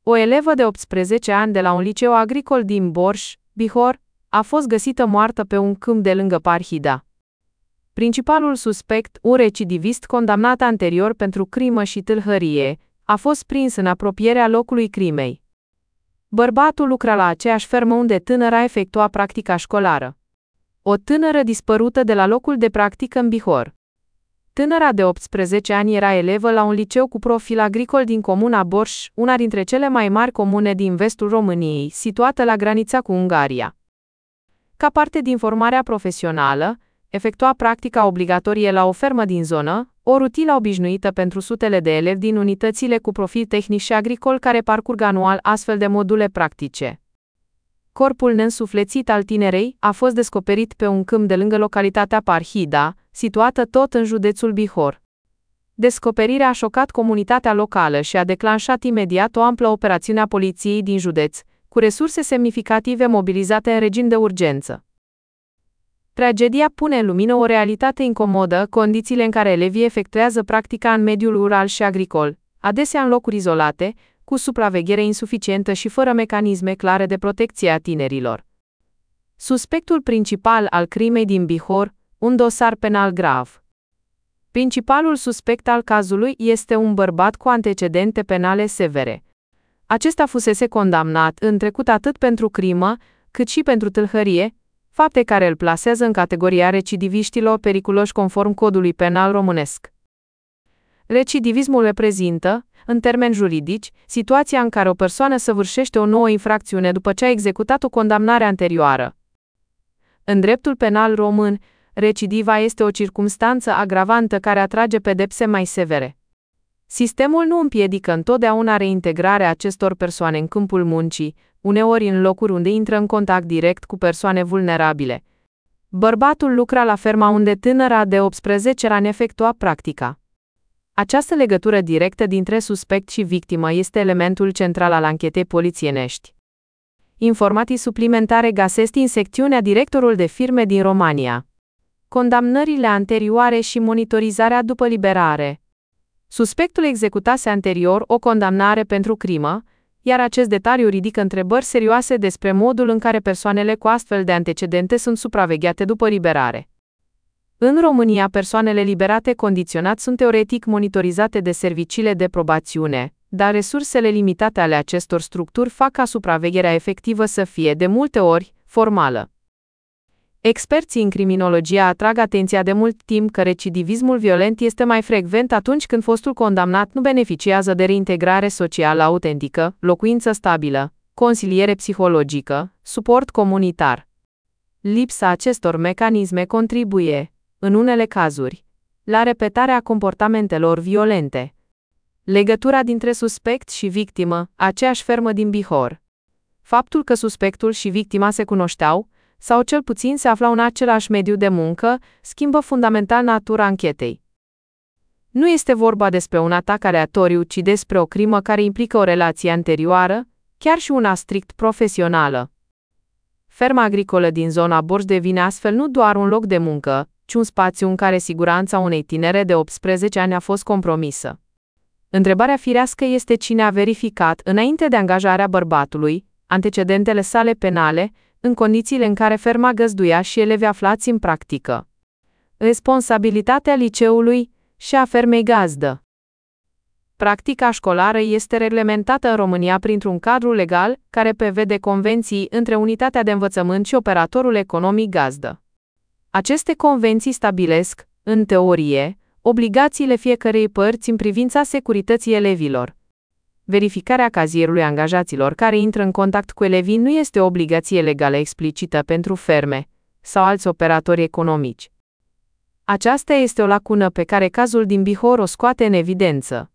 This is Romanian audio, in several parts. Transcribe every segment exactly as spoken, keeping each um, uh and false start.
O elevă de optsprezece ani de la un liceu agricol din Borș, Bihor, a fost găsită moartă pe un câmp de lângă Parhida. Principalul suspect, un recidivist condamnat anterior pentru crimă și tâlhărie, a fost prins în apropierea locului crimei. Bărbatul lucra la aceeași fermă unde tânăra efectua practica școlară. O tânără dispărută de la locul de practică în Bihor. Tânăra de optsprezece ani era elevă la un liceu cu profil agricol din comuna Borș, una dintre cele mai mari comune din vestul României, situată la granița cu Ungaria. Ca parte din formarea profesională, efectua practica obligatorie la o fermă din zonă, o rutilă obișnuită pentru sutele de elevi din unitățile cu profil tehnic și agricol care parcurg anual astfel de module practice. Corpul neînsuflețit al tinerei a fost descoperit pe un câmp de lângă localitatea Parhida, situată tot în județul Bihor. Descoperirea a șocat comunitatea locală și a declanșat imediat o amplă operațiune a poliției din județ, cu resurse semnificative mobilizate în regim de urgență. Tragedia pune în lumină o realitate incomodă, condițiile în care elevii efectuează practica în mediul rural și agricol, adesea în locuri izolate, cu supraveghere insuficientă și fără mecanisme clare de protecție a tinerilor. Suspectul principal al crimei din Bihor, un dosar penal grav. Principalul suspect al cazului este un bărbat cu antecedente penale severe. Acesta fusese condamnat în trecut atât pentru crimă, cât și pentru tâlhărie, fapte care îl plasează în categoria recidiviștilor periculoși conform codului penal românesc. Recidivismul reprezintă, în termeni juridici, situația în care o persoană săvârșește o nouă infracțiune după ce a executat o condamnare anterioară. În dreptul penal român, recidiva este o circumstanță agravantă care atrage pedepse mai severe. Sistemul nu împiedică întotdeauna reintegrarea acestor persoane în câmpul muncii, uneori în locuri unde intră în contact direct cu persoane vulnerabile. Bărbatul lucra la ferma unde tânăra de optsprezece ani efectua practica. Această legătură directă dintre suspect și victimă este elementul central al anchetei polițienești. Informații suplimentare găsesc în secțiunea Directorul de firme din România. Condamnările anterioare și monitorizarea după liberare. Suspectul executase anterior o condamnare pentru crimă, iar acest detaliu ridică întrebări serioase despre modul în care persoanele cu astfel de antecedente sunt supravegheate după liberare. În România, persoanele liberate condiționat sunt teoretic monitorizate de serviciile de probațiune, dar resursele limitate ale acestor structuri fac ca supravegherea efectivă să fie, de multe ori, formală. Experții în criminologie atrag atenția de mult timp că recidivismul violent este mai frecvent atunci când fostul condamnat nu beneficiază de reintegrare socială autentică, locuință stabilă, consiliere psihologică, suport comunitar. Lipsa acestor mecanisme contribuie, în unele cazuri, la repetarea comportamentelor violente. Legătura dintre suspect și victimă, aceeași fermă din Bihor. Faptul că suspectul și victima se cunoșteau, sau cel puțin se aflau în același mediu de muncă, schimbă fundamental natura anchetei. Nu este vorba despre un atac aleatoriu, ci despre o crimă care implică o relație anterioară, chiar și una strict profesională. Ferma agricolă din zona Borș devine astfel nu doar un loc de muncă, ci un spațiu în care siguranța unei tinere de optsprezece ani a fost compromisă. Întrebarea firească este cine a verificat, înainte de angajarea bărbatului, antecedentele sale penale, în condițiile în care ferma găzduia și elevii aflați în practică. Responsabilitatea liceului și a fermei gazdă. Practica școlară este reglementată în România printr-un cadru legal care prevede convenții între unitatea de învățământ și operatorul economic gazdă. Aceste convenții stabilesc, în teorie, obligațiile fiecărei părți în privința securității elevilor. Verificarea cazierului angajaților care intră în contact cu elevii nu este o obligație legală explicită pentru ferme sau alți operatori economici. Aceasta este o lacună pe care cazul din Bihor o scoate în evidență.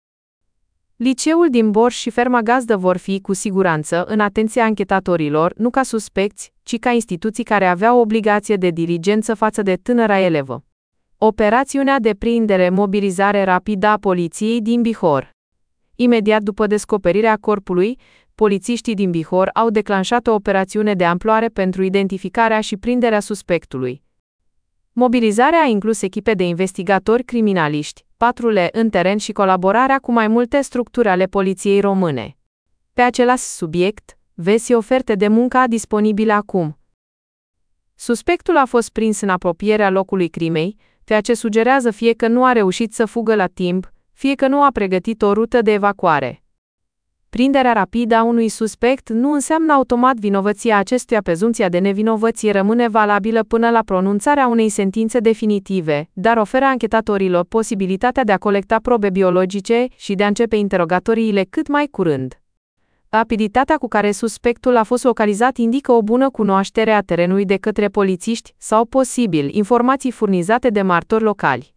Liceul din Borș și ferma gazdă vor fi, cu siguranță, în atenția anchetatorilor, nu ca suspecți, ci ca instituții care aveau obligație de diligență față de tânăra elevă. Operațiunea de prindere, mobilizare rapidă a poliției din Bihor. Imediat după descoperirea corpului, polițiștii din Bihor au declanșat o operațiune de amploare pentru identificarea și prinderea suspectului. Mobilizarea a inclus echipe de investigatori criminaliști, patrule în teren și colaborarea cu mai multe structuri ale poliției române. Pe același subiect, vezi oferte de muncă disponibile acum. Suspectul a fost prins în apropierea locului crimei, ceea ce sugerează fie că nu a reușit să fugă la timp, fie că nu a pregătit o rută de evacuare. Prinderea rapidă a unui suspect nu înseamnă automat vinovăția acestuia. Prezumția de nevinovăție rămâne valabilă până la pronunțarea unei sentințe definitive, dar oferă anchetatorilor posibilitatea de a colecta probe biologice și de a începe interogatoriile cât mai curând. Rapiditatea cu care suspectul a fost localizat indică o bună cunoaștere a terenului de către polițiști sau, posibil, informații furnizate de martori locali.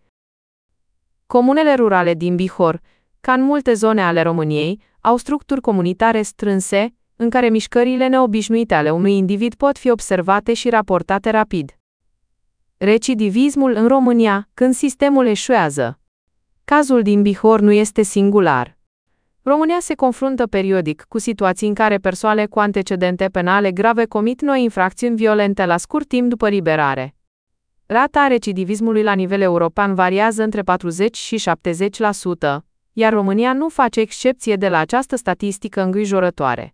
Comunele rurale din Bihor, ca în multe zone ale României, au structuri comunitare strânse, în care mișcările neobișnuite ale unui individ pot fi observate și raportate rapid. Recidivismul în România, când sistemul eșuează. Cazul din Bihor nu este singular. România se confruntă periodic cu situații în care persoane cu antecedente penale grave comit noi infracțiuni violente la scurt timp după liberare. Rata recidivismului la nivel european variază între patruzeci și șaptezeci la sută, iar România nu face excepție de la această statistică îngrijorătoare.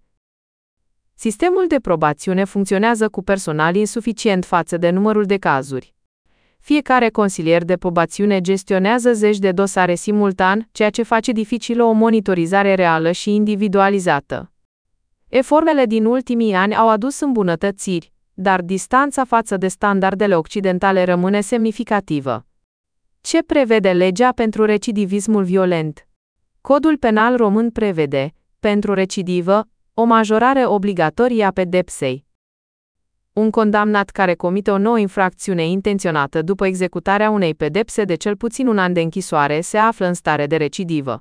Sistemul de probațiune funcționează cu personal insuficient față de numărul de cazuri. Fiecare consilier de probațiune gestionează zeci de dosare simultan, ceea ce face dificilă o monitorizare reală și individualizată. Eforturile din ultimii ani au adus îmbunătățiri, dar distanța față de standardele occidentale rămâne semnificativă. Ce prevede legea pentru recidivismul violent? Codul penal român prevede, pentru recidivă, o majorare obligatorie a pedepsei. Un condamnat care comite o nouă infracțiune intenționată după executarea unei pedepse de cel puțin un an de închisoare se află în stare de recidivă.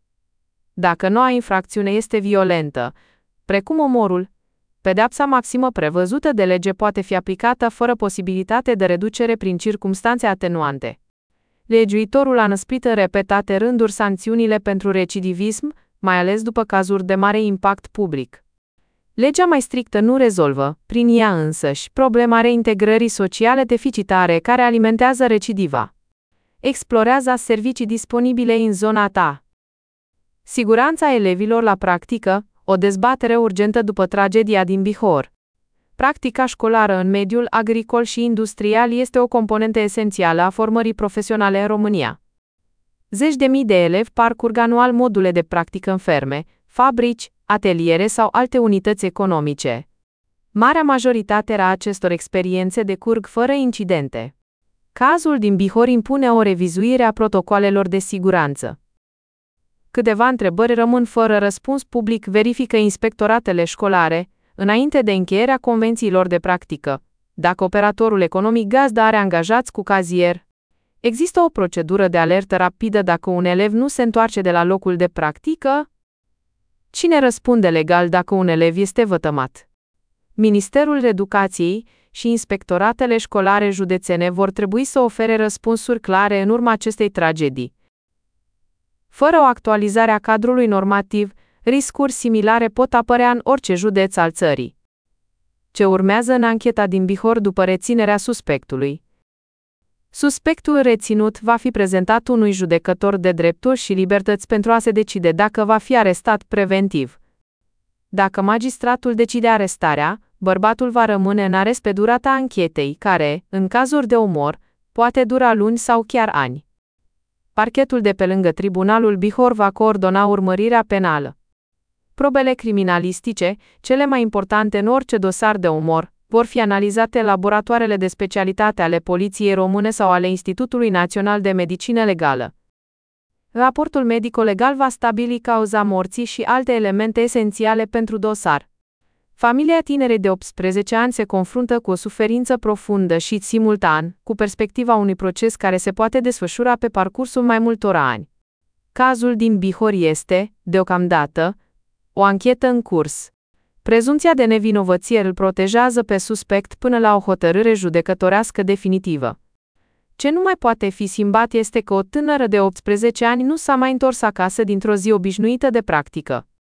Dacă noua infracțiune este violentă, precum omorul, pedeapsa maximă prevăzută de lege poate fi aplicată fără posibilitate de reducere prin circumstanțe atenuante. Legiuitorul a năsprit în repetate rânduri sancțiunile pentru recidivism, mai ales după cazuri de mare impact public. Legea mai strictă nu rezolvă, prin ea însăși, problema reintegrării sociale deficitare care alimentează recidiva. Explorează servicii disponibile în zona ta. Siguranța elevilor la practică, o dezbatere urgentă după tragedia din Bihor. Practica școlară în mediul agricol și industrial este o componentă esențială a formării profesionale în România. Zeci de mii de elevi parcurg anual module de practică în ferme, fabrici, ateliere sau alte unități economice. Marea majoritate a acestor experiențe decurg fără incidente. Cazul din Bihor impune o revizuire a protocoalelor de siguranță. Câteva întrebări rămân fără răspuns public. Verifică inspectoratele școlare, înainte de încheierea convențiilor de practică, dacă operatorul economic gazdă are angajați cu cazier. Există o procedură de alertă rapidă dacă un elev nu se întoarce de la locul de practică? Cine răspunde legal dacă un elev este vătămat? Ministerul Educației și inspectoratele școlare județene vor trebui să ofere răspunsuri clare în urma acestei tragedii. Fără o actualizare a cadrului normativ, riscuri similare pot apărea în orice județ al țării. Ce urmează în ancheta din Bihor după reținerea suspectului? Suspectul reținut va fi prezentat unui judecător de drepturi și libertăți pentru a se decide dacă va fi arestat preventiv. Dacă magistratul decide arestarea, bărbatul va rămâne în arest pe durata anchetei, care, în cazuri de omor, poate dura luni sau chiar ani. Parchetul de pe lângă Tribunalul Bihor va coordona urmărirea penală. Probele criminalistice, cele mai importante în orice dosar de omor, vor fi analizate în laboratoarele de specialitate ale Poliției Române sau ale Institutului Național de Medicină Legală. Raportul medico-legal va stabili cauza morții și alte elemente esențiale pentru dosar. Familia tinerei de optsprezece ani se confruntă cu o suferință profundă și, simultan, cu perspectiva unui proces care se poate desfășura pe parcursul mai multor ani. Cazul din Bihor este, deocamdată, o anchetă în curs. Prezumția de nevinovăție îl protejează pe suspect până la o hotărâre judecătorească definitivă. Ce nu mai poate fi schimbat este că o tânără de optsprezece ani nu s-a mai întors acasă dintr-o zi obișnuită de practică.